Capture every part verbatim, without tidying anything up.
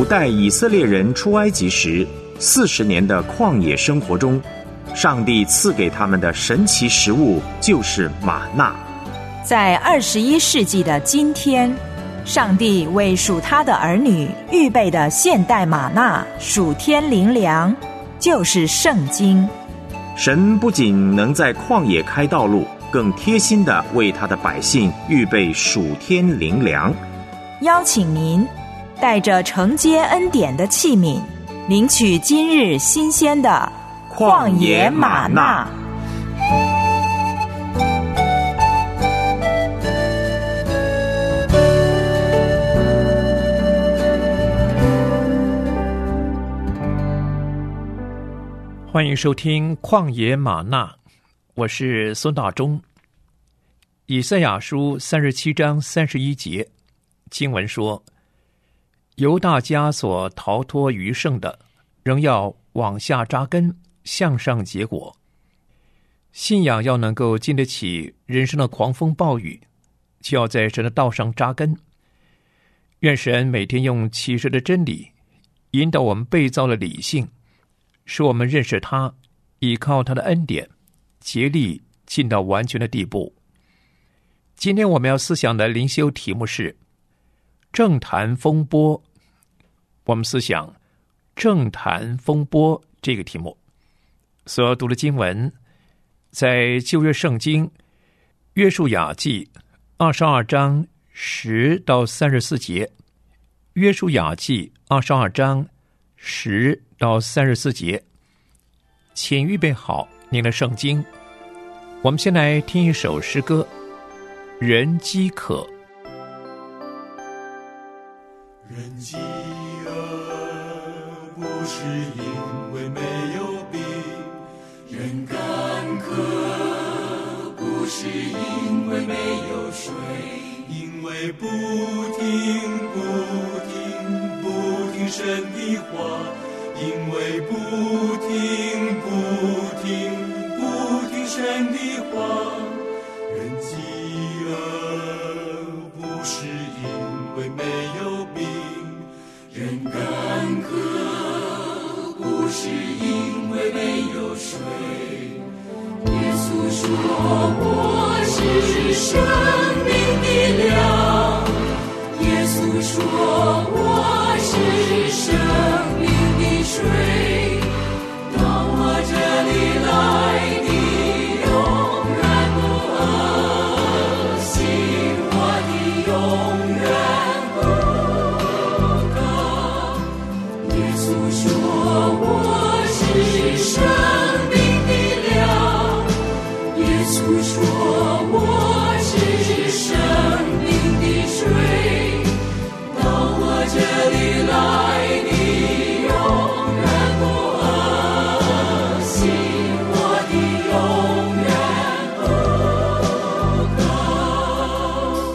古代以色列人出埃及时四十年的旷野生活中，上帝赐给他们的神奇食物就是玛纳。 在二十一世纪的今天，上帝为属他的儿女预备的现代玛纳属天灵粮，就是圣经。 神不仅能在旷野开道路，更贴心地为他的百姓预备属天灵粮。 邀请您带着承接恩典的器皿，领取今日新鲜的旷野玛纳。 欢迎收听旷野玛纳，我是孙大中。以赛亚书三十七章三十一节经文说，犹大家所逃脱余剩的，仍要往下扎根，向上结果。信仰要能够经得起人生的狂风暴雨，就要在神的道上扎根。愿神每天用启示的真理引导我们被造的理性，使我们认识他，依靠他的恩典，竭力进到完全的地步。今天我们要思想的灵修题目是政坛风波。我们思想政坛风波这个题目所要读的经文，在旧约圣经约书亚记二十二章十到三十四节。约书亚记二十二章十到三十四节，请预备好您的圣经。我们先来听一首诗歌，人饥渴。 人饥饿不是因为没有饼，人干渴不是因为没有水，因为不听不听不听神的话，因为不听不听不听神的话。人饥饿不是因为没有饼，人干渴不是因为没有水。耶稣说我是生命的粮，耶稣说我是生命的水，到我这里来你永远不饿，信我的永远不渴。耶稣说我是生命的粮，耶稣说我是生命的水，到我这里来你永远不饿，信我的永远不渴。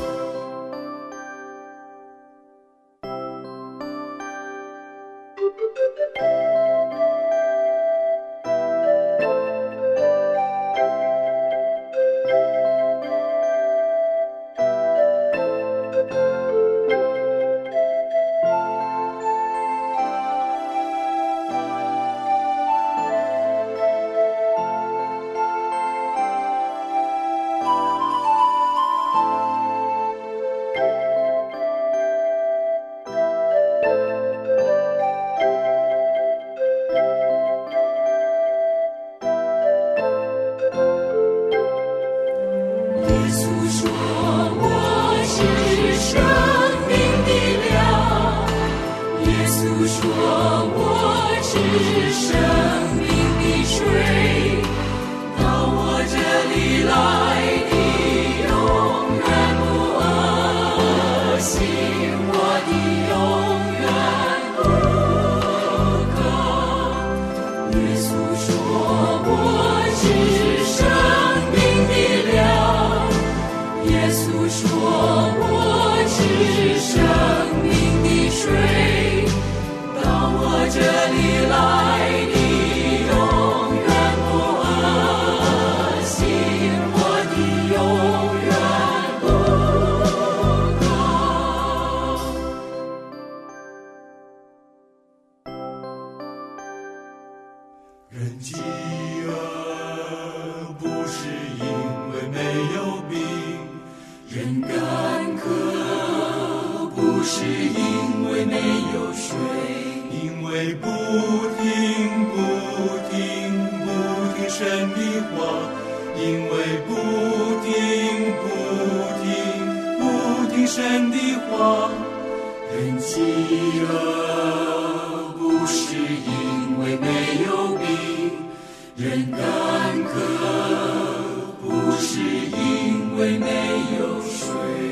耶稣神的话。人饥饿不是因为没有饼，人干渴不是因为没有水。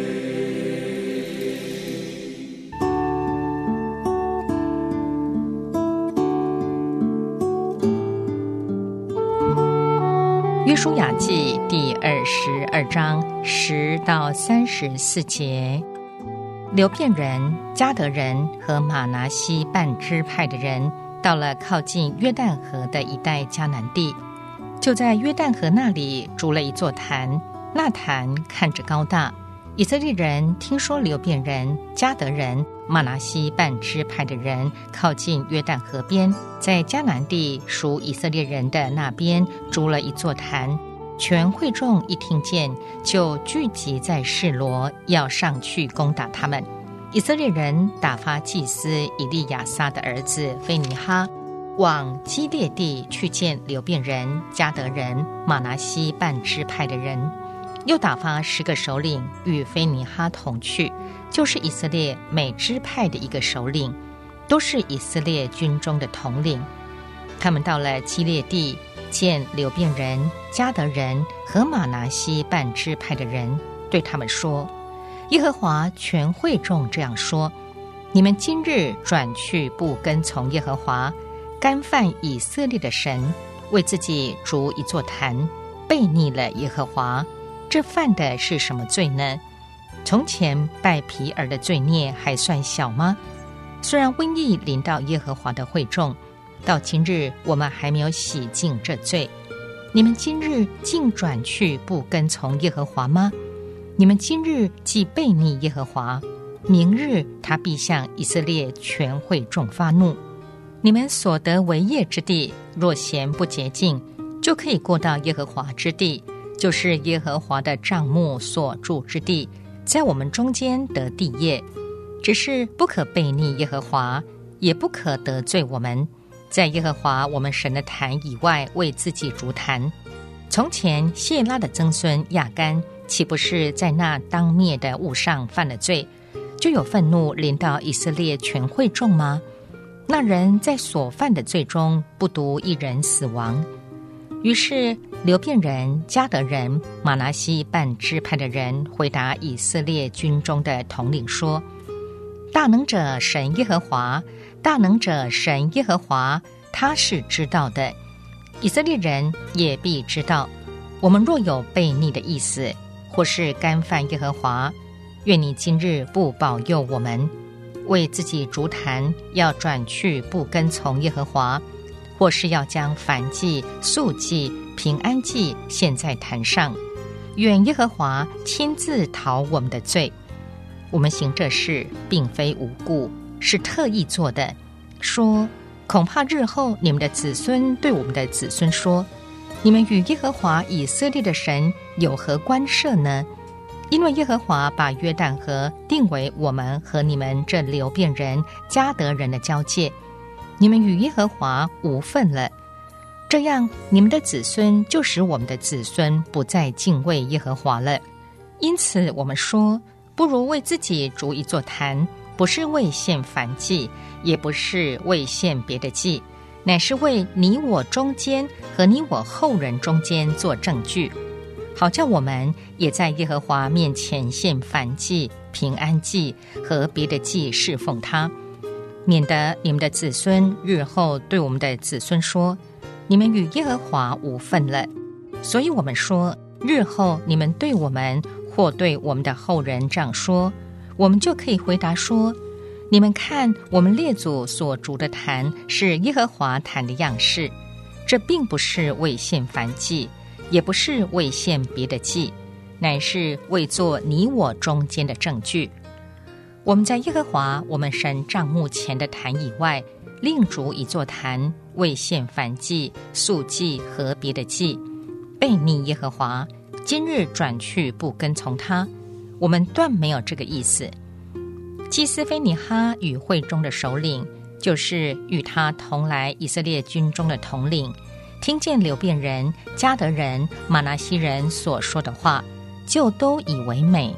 约书亚记第二十二章十到三十四节，流便人、迦得人和玛拿西半支派的人到了靠近约旦河的一带迦南地，就在约旦河那里筑了一座坛，那坛看着高大。以色列人听说流便人、迦得人、玛拿西半支派的人靠近约旦河边，在迦南地属以色列人的那边筑了一座坛。全会众一听见，就聚集在示罗，要上去攻打他们。以色列人打发祭司以利亚撒的儿子非尼哈往基列地去见流便人、迦得人、玛拿西半支派的人，又打发十个首领与非尼哈同去，就是以色列每支派的一个首领，都是以色列军中的统领。他们到了基列地，见流便人、迦得人和玛拿西半支派的人，对他们说：耶和华全会众这样说，你们今日转去不跟从耶和华，干犯以色列的神，为自己筑一座坛，悖逆了耶和华，这犯的是什么罪呢？从前拜毗尔的罪孽还算小吗？虽然瘟疫临到耶和华的会众，到今日我们还没有洗净这罪。你们今日竟转去不跟从耶和华吗？你们今日既悖逆耶和华，明日他必向以色列全会众发怒。你们所得为业之地，若嫌不洁净，就可以过到耶和华之地，就是耶和华的帐幕所住之地，在我们中间得地业。只是不可悖逆耶和华，也不可得罪我们，在耶和华我们神的坛以外为自己筑坛。从前谢拉的曾孙亚干，岂不是在那当灭的物上犯了罪，就有愤怒临到以色列全会众吗？那人在所犯的罪中不独一人死亡。于是流便人、迦得人、玛拿西半支派的人回答以色列军中的统领说：大能者神耶和华，大能者神耶和华，他是知道的，以色列人也必知道。我们若有悖逆的意思，或是干犯耶和华，愿你今日不保佑我们，为自己筑坛，要转去不跟从耶和华，或是要将燔祭、素祭、平安祭献在坛上，愿耶和华亲自讨我们的罪。我们行这事并非无故，是特意做的，说恐怕日后你们的子孙对我们的子孙说，你们与耶和华以色列的神有何关涉呢？因为耶和华把约旦河定为我们和你们这流便人、迦得人的交界，你们与耶和华无份了。这样你们的子孙就使我们的子孙不再敬畏耶和华了。因此我们说，不如为自己筑一座坛，不是为献燔祭，也不是为献别的祭，乃是为你我中间和你我后人中间做证据，好叫我们也在耶和华面前献燔祭、平安祭和别的祭侍奉他，免得你们的子孙日后对我们的子孙说，你们与耶和华无份了。所以我们说，日后你们对我们或对我们的后人这样说，我们就可以回答说，你们看我们列祖所筑的坛是耶和华坛的样式，这并不是为献燔祭，也不是为献别的祭，乃是为做你我中间的证据。我们在耶和华我们神帐幕前的坛以外，另筑一座坛，为献燔祭、素祭和别的祭，悖逆耶和华，今日转去不跟从他，我们断没有这个意思。祭司非尼哈与会中的首领，就是与他同来以色列军中的统领，听见流便人、迦得人、玛拿西人所说的话，就都以为美，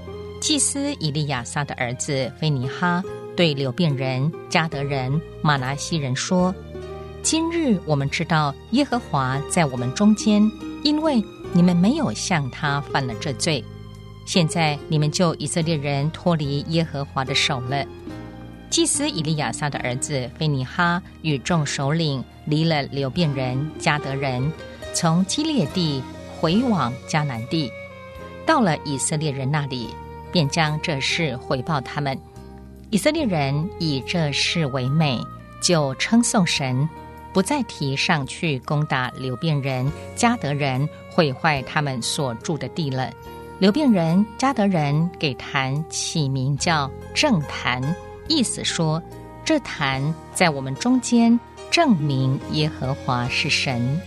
祭司以利亚撒的儿子非尼哈对流便人、迦得人、玛拿西人说：今日我们知道耶和华在我们中间，因为你们没有向他犯了这罪。现在你们救以色列人脱离耶和华的手了。祭司以利亚撒的儿子非尼哈与众首领离了流便人、迦得人，从基列地回往迦南地，到了以色列人那里，便将这事回报他们。以色列人以这事为美，就称颂神，不再提上去攻打流便人、迦得人，毁坏他们所住的地了。流便人、迦得人给坛起名叫正坛，意思说，这坛在我们中间，证明耶和华是神。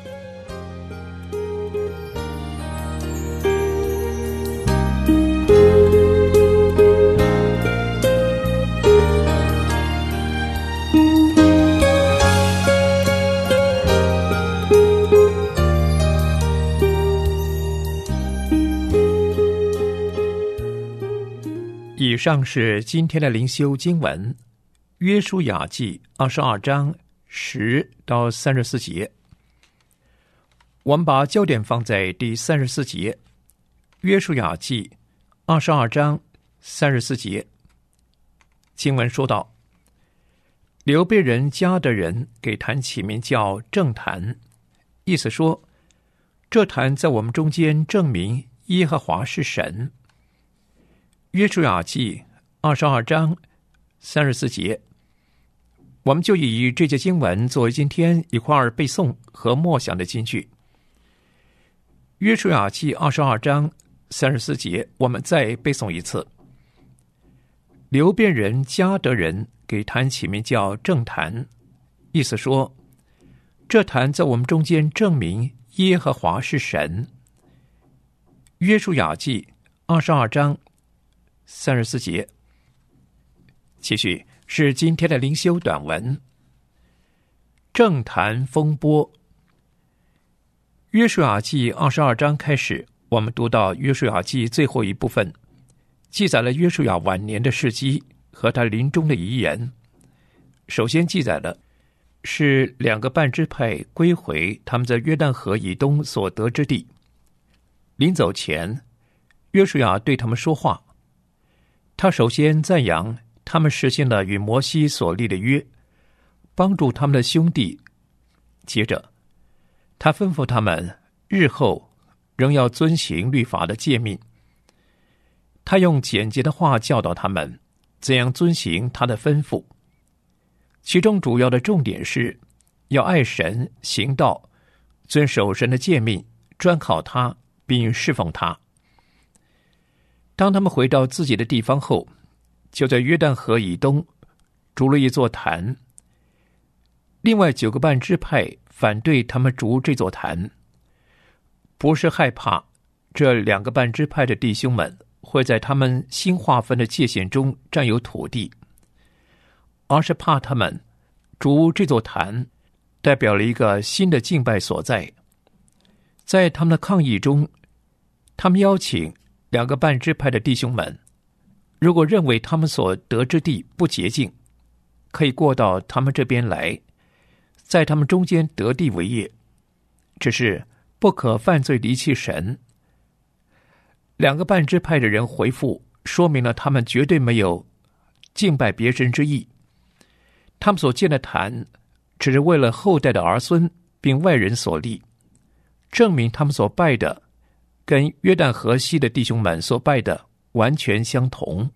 以上是今天的灵修经文，约书亚记二十二章十到三十四节。我们把焦点放在第三十四节，约书亚记二十二章三十四节。经文说道：流便人、迦得人给坛起名叫正坛，意思说，这坛在我们中间证明耶和华是神。约书亚记二十二章三十四节，我们就以这节经文作为今天一块儿背诵和默想的金句。约书亚记二十二章三十四节，我们再背诵一次。流便人、迦得人给坛起名叫正坛，意思说，这坛在我们中间证明耶和华是神。约书亚记二十二章三十四节。继续是今天的灵修短文，正坛风波。约书亚记二十二章开始，我们读到约书亚记最后一部分，记载了约书亚晚年的事迹和他临终的遗言。首先记载的是两个半支派归回他们在约旦河以东所得之地。临走前，约书亚对他们说话，他首先赞扬他们实现了与摩西所立的约，帮助他们的兄弟。接着他吩咐他们日后仍要遵行律法的诫命。他用简洁的话教导他们怎样遵行他的吩咐，其中主要的重点是要爱神、行道，遵守神的诫命，专靠他并侍奉他。当他们回到自己的地方后，就在约旦河以东筑了一座坛。另外九个半支派反对他们筑这座坛，不是害怕这两个半支派的弟兄们会在他们新划分的界限中占有土地，而是怕他们筑这座坛代表了一个新的敬拜所在。在他们的抗议中，他们邀请两个半支派的弟兄们，如果认为他们所得之地不洁净，可以过到他们这边来，在他们中间得地为业，只是不可犯罪离弃神。两个半支派的人回复，说明了他们绝对没有敬拜别神之意。他们所建的坛只是为了后代的儿孙并外人所立，证明他们所拜的跟约旦河西的弟兄们所拜的完全相同。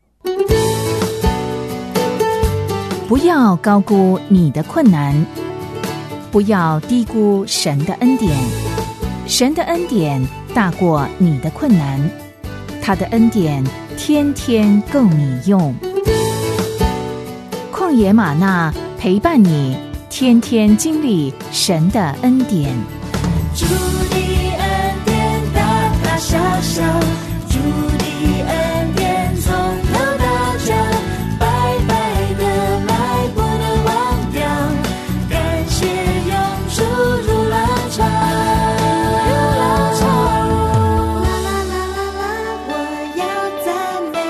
不要高估你的困难，不要低估神的恩典。神的恩典大过你的困难，他的恩典天天够你用。旷野吗哪陪伴你，天天经历神的恩典。 主的恩典大大小小，主的恩典从头到脚，白白的来不能忘掉，感谢永驻如浪潮，如浪潮。啦啦啦啦啦，我要赞美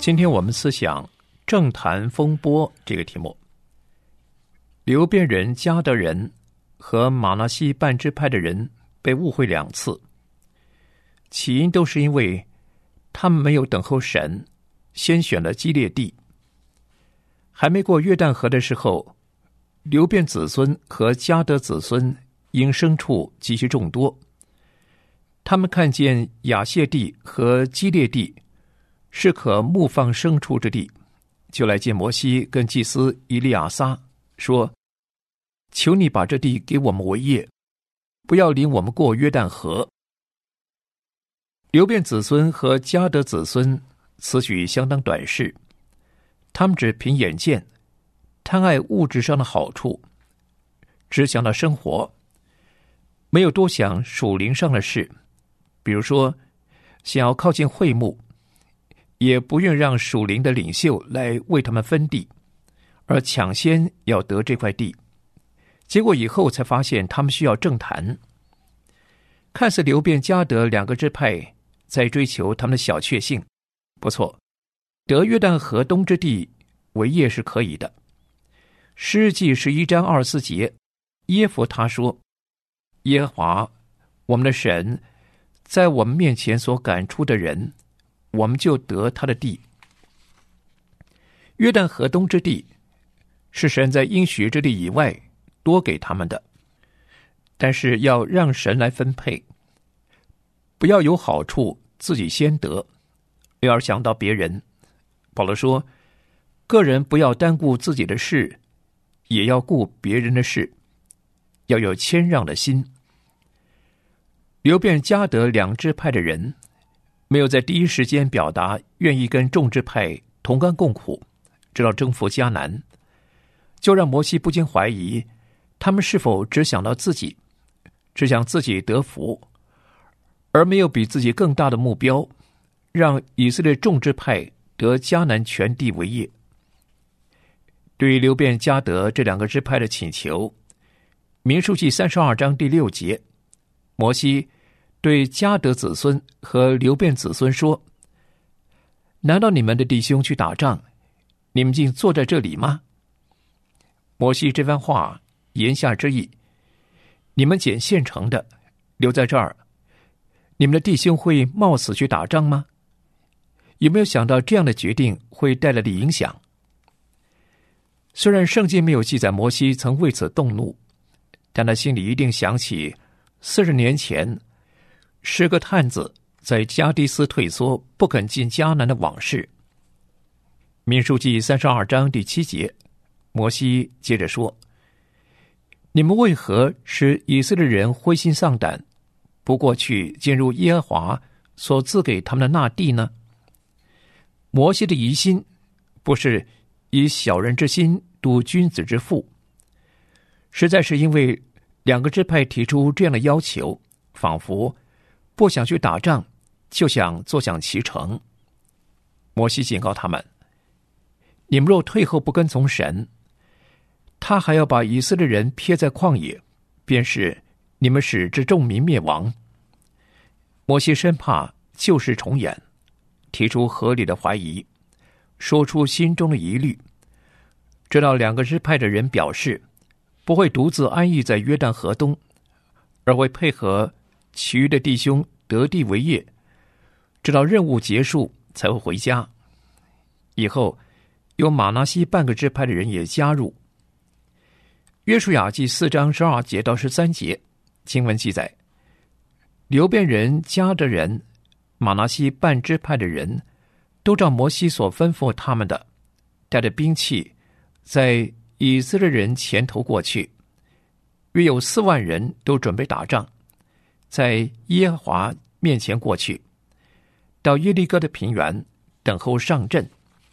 今天我们思想政坛风波这个题目。流便人、迦得人和玛拿西半支派的人被误会两次，起因都是因为他们没有等候神，先选了基列地。还没过约旦河的时候，流便子孙和迦得子孙因牲畜极其众多，他们看见亚谢地和基列地是可牧放牲畜之地，就来见摩西跟祭司以利亚撒，说：求你把这地给我们为业，不要领我们过约旦河。流便子孙和迦得子孙此举相当短视，他们只凭眼见，贪爱物质上的好处，只想到生活，没有多想属灵上的事，比如说想要靠近会幕，也不愿让属灵的领袖来为他们分地，而抢先要得这块地。结果以后才发现他们需要政坛。看似流便、迦得两个支派在追求他们的小确幸，不错，得约旦河东之地为业是可以的。诗记十一章二十四节，耶弗他说：耶和华我们的神在我们面前所赶出的人，我们就得他的地。约旦河东之地是神在应许之地以外多给他们的，但是要让神来分配，不要有好处自己先得，要想到别人。保罗说，个人不要单顾自己的事，也要顾别人的事，要有谦让的心。流便、迦得两支派的人没有在第一时间表达愿意跟众支派同甘共苦，直到征服迦南，就让摩西不禁怀疑他们是否只想到自己，只想自己得福，而没有比自己更大的目标，让以色列众支派得迦南全地为业。对于流便、迦得这两个支派的请求，民数记三十二章第六节，摩西对迦得子孙和流便子孙说：难道你们的弟兄去打仗，你们竟坐在这里吗？摩西这番话言下之意，你们捡现成的留在这儿，你们的弟兄会冒死去打仗吗？有没有想到这样的决定会带来的影响？虽然圣经没有记载摩西曾为此动怒，但他心里一定想起四十年前十个探子在加迪斯退缩不肯进迦南的往事。民数记三十二章第七节，摩西接着说：你们为何使以色列人灰心丧胆，不过去进入耶和华所赐给他们的那地呢？摩西的疑心不是以小人之心度君子之腹，实在是因为两个支派提出这样的要求，仿佛不想去打仗，就想坐享其成。摩西警告他们：你们若退后不跟从神，他还要把以色列人撇在旷野，便是你们使之众民灭亡。摩西生怕旧事重演，提出合理的怀疑，说出心中的疑虑。直到两个支派的人表示不会独自安逸在约旦河东，而会配合其余的弟兄得地为业，直到任务结束才会回家。以后有玛拿西半个支派的人也加入。约书亚记四章十二节到十三节经文记载，流便人、迦得人、玛拿西半支派的人都照摩西所吩咐他们的，带着兵器在以色列人前头过去，约有四万人都准备打仗，在耶和华面前过去，到耶利哥的平原等候上阵。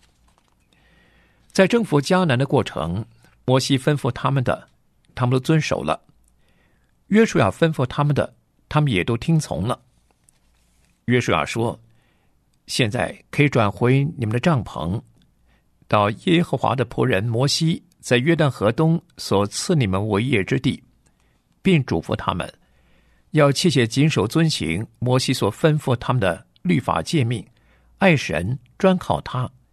在征服迦南的过程，摩西吩咐他们的，他们都遵守了；约书亚吩咐他们的，他们也都听从了。约书亚说：现在可以转回你们的帐篷，到耶和华的仆人摩西在约旦河东所赐你们为业之地，并嘱咐他们要切切谨守遵行摩西所吩咐他们的律法诫命，爱神，专靠他，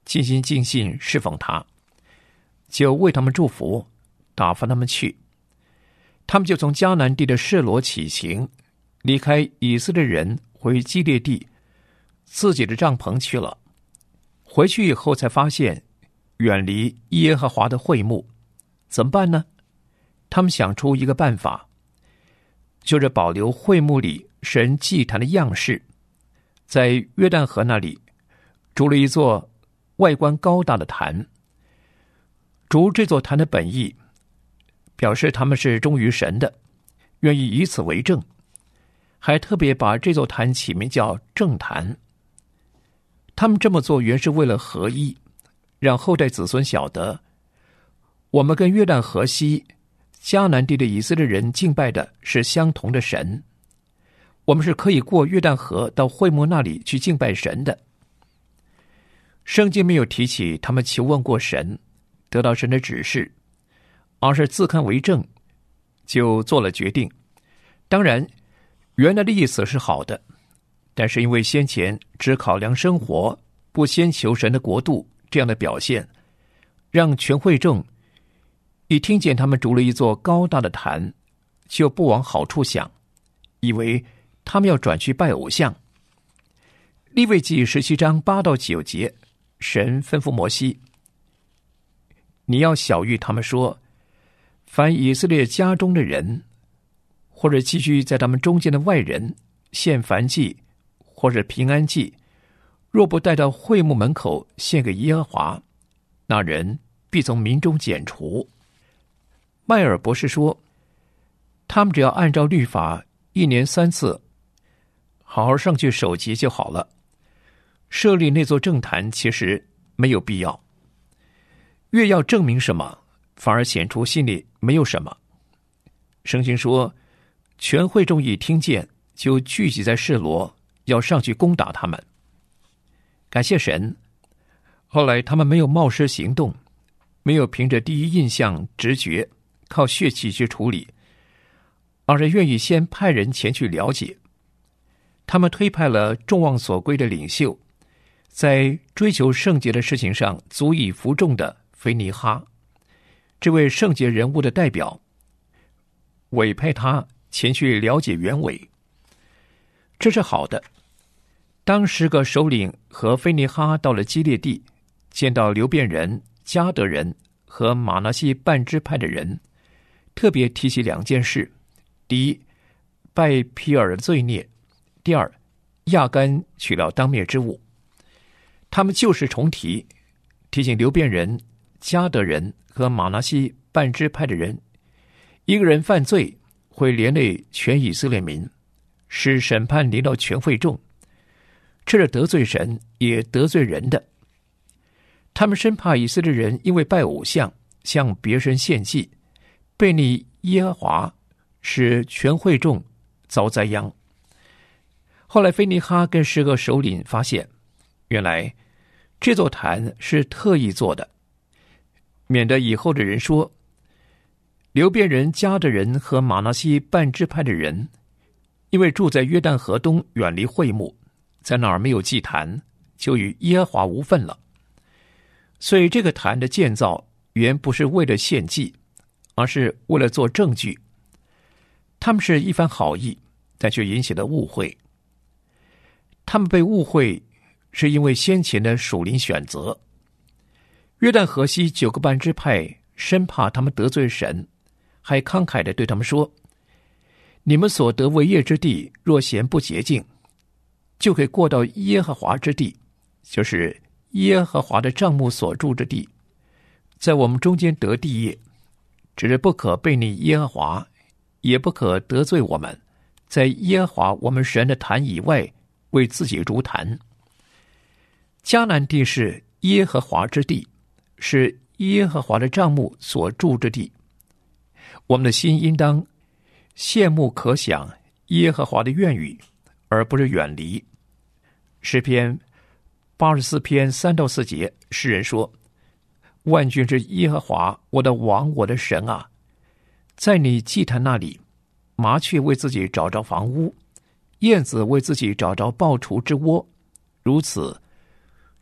尽心尽性侍奉他，就为他们祝福，打发他们去。他们就从迦南地的示罗起行，离开以色列人，回基列地自己的帐篷去了。回去以后才发现远离耶和华的会幕，怎么办呢？他们想出一个办法，就是保留会幕里神祭坛的样式，在约旦河那里筑了一座外观高大的坛。筑这座坛的本意，表示他们是忠于神的，愿意以此为证，还特别把这座坛起名叫证坛。他们这么做原是为了合一，让后代子孙晓得，我们跟约旦河西迦南地的以色列人敬拜的是相同的神，我们是可以过约旦河到会幕那里去敬拜神的。圣经没有提起他们求问过神，得到神的指示，而是自看为正，就做了决定。当然，原来的意思是好的，但是因为先前只考量生活，不先求神的国度，这样的表现，让全会众一听见他们筑了一座高大的坛，就不往好处想，以为他们要转去拜偶像。利未记十七章八到九节，神吩咐摩西，你要晓谕他们说，凡以色列家中的人，或者寄居在他们中间的外人，献燔祭或者平安祭，若不带到会幕门口献给耶和华，那人必从民中剪除。迈尔博士说，他们只要按照律法一年三次好好上去守节就好了，设立那座证坛其实没有必要。越要证明什么，反而显出心里没有什么。圣经说，全会众一听见，就聚集在示罗，要上去攻打他们。感谢神，后来他们没有冒失行动，没有凭着第一印象直觉靠血气去处理，而是愿意先派人前去了解。他们推派了众望所归的领袖，在追求圣洁的事情上足以服众的菲尼哈，这位圣洁人物的代表，委派他前去了解原委。这是好的。当十个首领和菲尼哈到了基列地，见到流便人、迦得人和玛拿西半支派的人，特别提起两件事：第一，拜皮尔的罪孽；第二，亚干取了当灭之物。他们旧事重提，提醒流便人、迦得人和玛拿西半支派的人，一个人犯罪会连累全以色列民，使审判临到全会众，这是得罪神也得罪人的。他们生怕以色列人因为拜偶像向别神献祭，背逆耶和华，使全会众遭灾殃。后来菲尼哈跟十个首领发现，原来这座坛是特意做的，免得以后的人说，流便人、迦得人和玛拿西半支派的人，因为住在约旦河东，远离会幕，在那儿没有祭坛，就与耶和华无分了。所以这个坛的建造原不是为了献祭，而是为了做证据。他们是一番好意，但却引起了误会。他们被误会是因为先前的属灵选择。约旦河西九个半支派生怕他们得罪神，还慷慨地对他们说，你们所得为业之地若嫌不洁净，就可以过到耶和华之地，就是耶和华的帐幕所住之地，在我们中间得地业，只是不可背逆耶和华，也不可得罪我们，在耶和华我们神的坛以外为自己筑坛。迦南地是耶和华之地，是耶和华的帐幕所住之地。我们的心应当羡慕可想耶和华的愿语，而不是远离。诗篇八十四篇三到四节，诗人说，万军之耶和华，我的王，我的神啊，在你祭坛那里，麻雀为自己找着房屋，燕子为自己找着抱雏之窝，如此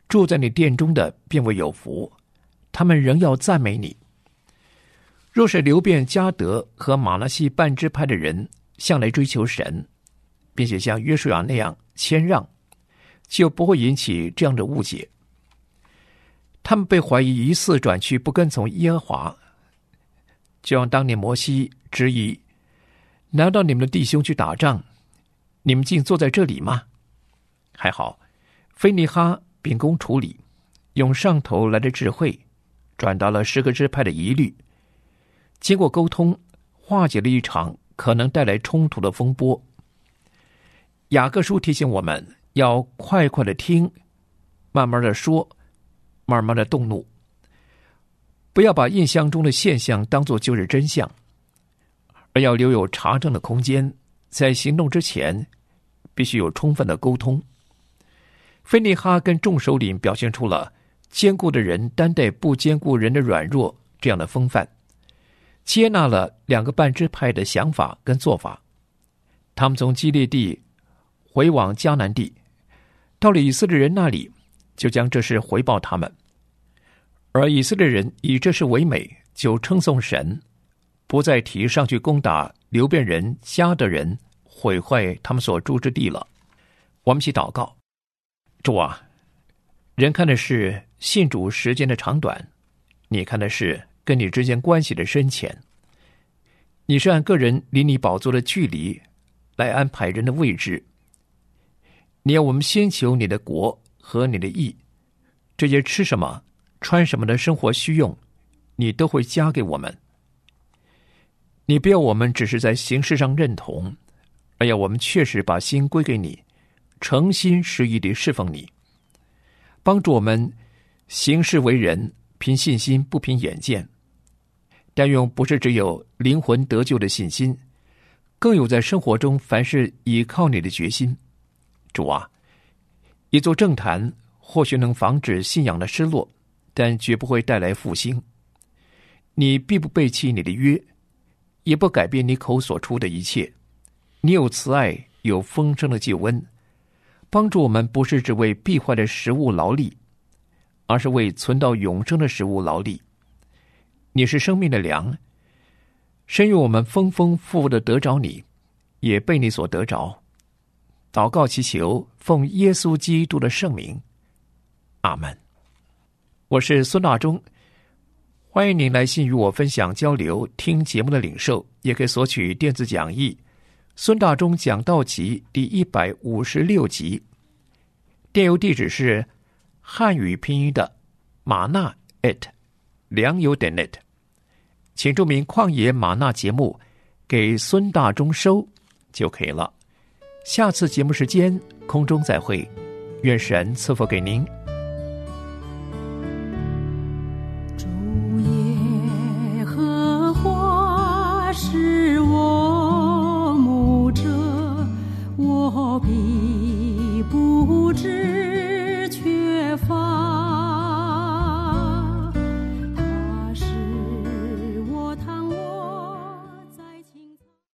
住在你殿中的便为有福，他们仍要赞美你。若是流便、迦得和玛拿西半支派的人向来追求神，并且像约书亚那样谦让，就不会引起这样的误解。他们被怀疑疑似转去不跟从耶和华，就像当年摩西质疑：难道你们的弟兄去打仗，你们竟坐在这里吗？还好非尼哈秉公处理，用上头来的智慧转达了十个支派的疑虑，经过沟通化解了一场可能带来冲突的风波。雅各书提醒我们要快快的听，慢慢的说，慢慢的动怒，不要把印象中的现象当作就是真相，而要留有查证的空间。在行动之前必须有充分的沟通。非尼哈跟众首领表现出了坚固的人担待不坚固人的软弱这样的风范，接纳了两个半支派的想法跟做法。他们从基列地回往迦南地，到了以色列人那里，就将这事回报他们。而以色列人以这事为美，就称颂神，不再提上去攻打流便人、迦得人，毁坏他们所住之地了。我们一起祷告。主啊，人看的是信主时间的长短，你看的是跟你之间关系的深浅。你是按个人离你宝座的距离来安排人的位置。你要我们先求你的国和你的义，这些吃什么穿什么的生活需用，你都会加给我们。你不要我们只是在形式上认同，而要我们确实把心归给你，诚心实意地侍奉你。帮助我们行事为人，凭信心不凭眼见。但愿不是只有灵魂得救的信心，更有在生活中凡事倚靠你的决心。主啊，一座政坛或许能防止信仰的失落，但绝不会带来复兴。你必不背弃你的约，也不改变你口所出的一切。你有慈爱，有丰盛的救恩，帮助我们不是只为必坏的食物劳力，而是为存到永生的食物劳力。你是生命的粮，深愿我们丰丰富富的得着你，也被你所得着。祷告祈求，奉耶稣基督的圣名，阿们。我是孙大中，欢迎您来信与我分享交流，听节目的领受，也可以索取电子讲义《孙大中讲道集》第一百五十六集。电邮地址是汉语拼音的玛纳 at 良友点 net， 请注明旷野玛纳节目给孙大中收就可以了。下次节目时间空中再会，愿神赐福给您。